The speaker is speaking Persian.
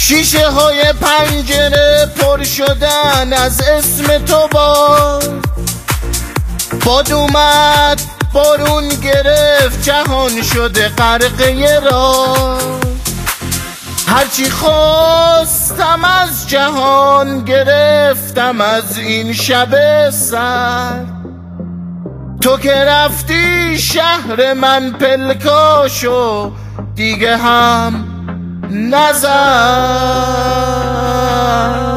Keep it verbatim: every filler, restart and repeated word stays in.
شیشه های پنجره پر شدن از اسم تو باد. باد اومد بارون گرفت جهان شده غرقه راه. هرچی خواستم از جهان گرفتم از این شب سر. تو که رفتی شهر من پلکاشو دیگه هم نزن.